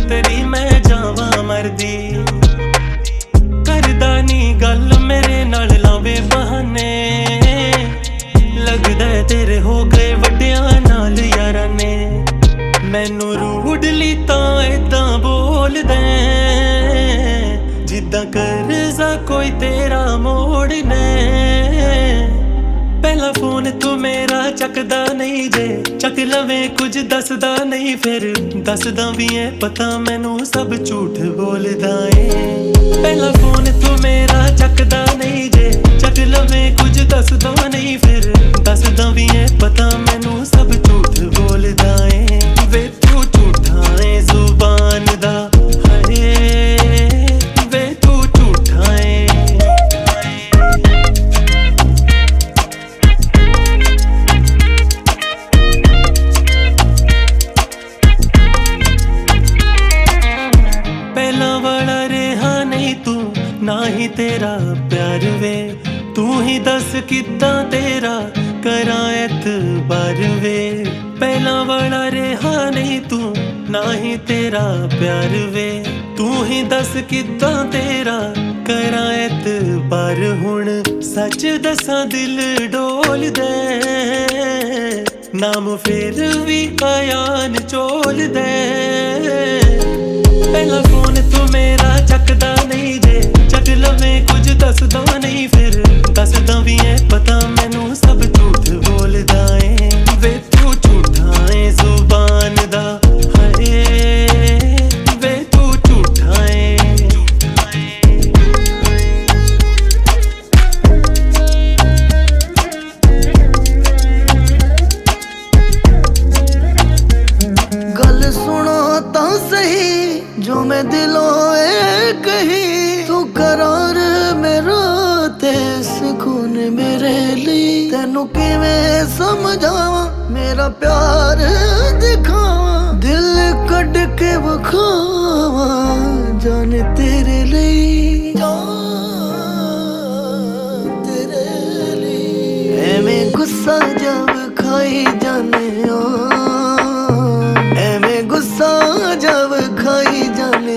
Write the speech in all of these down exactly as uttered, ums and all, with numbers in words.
तेरी मैं जावा मरदी। करदा नी गल मेरे नाल लावे बहाने, लगदा तेरे हो गए वड्डियां नाल यारां ने। मैनू रूडली तां इदां बोलदे जिद्दां कर्जा कोई तेरा मोड़ने। पहला फोन तू मेरा चकदा नहीं जे, चक लवें कुछ दसदा नहीं फिर दसदा भी है पता मैनू सब झूठ बोलदा है। पहला फोन तू मेरा चकदा नहीं जे, चक लवें कुछ दसदा नहीं फिर दसदा भी है पता मैनू सब झूठ बोलदा है। वे तू झूठा है जुबान दा वे तू झूठा है। पहला वाला रेहा नहीं तू ना ही तेरा प्यार वे, तू ही दस किद्दां तेरा करा एतबार वे। पहला वाला रेहा नहीं तू ना ही तेरा प्यार वे, तू ही दस किद्दां तेरा करा एतबार। हुण सच दसां दिल डोल दे, नाम फिर भी कायान चोल दे। पहला फोन तू मेरा चकदा नहीं जे, चक लवें कुछ दसदा नहीं फिर दसदा भी है पता मैनू सब झूठ बोलदा है। वे तू झूठा है जुबान दा वे तू झूठा है। गल सुनो तां सही जो मैं दिलों ए कही, तू करार मेरा ते सुकून मेरे लिए। तेनू किवें समझावा मेरा प्यार दिखावा, दिल कड के वखावा जाने तेरे लिए तेरे लिए। एवें गुस्सा जब खाई जाने एवें गुस्सा जब खाई जाने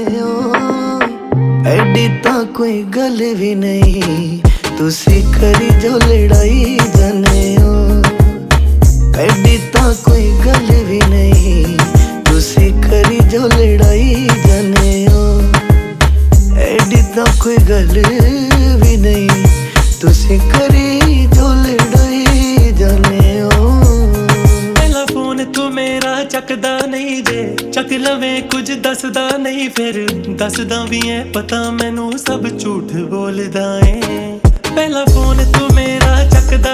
एडी तां कोई गल भी नहीं, तुसी करी जो लड़ाई जाने हो। एडी तां कोई गल भी नहीं, तुसी करी जो लड़ाई जाने हो। एडी तां कोई गल भी नहीं, तुसी करी जो लड़ाई जाने हो। पहला फोन तू मेरा चकदा नहीं जे, चक लवें कुछ दसदा नहीं फिर दसदा भी है पता मैनू सब झूठ बोलदा है। पहला फोन तू मेरा चकदा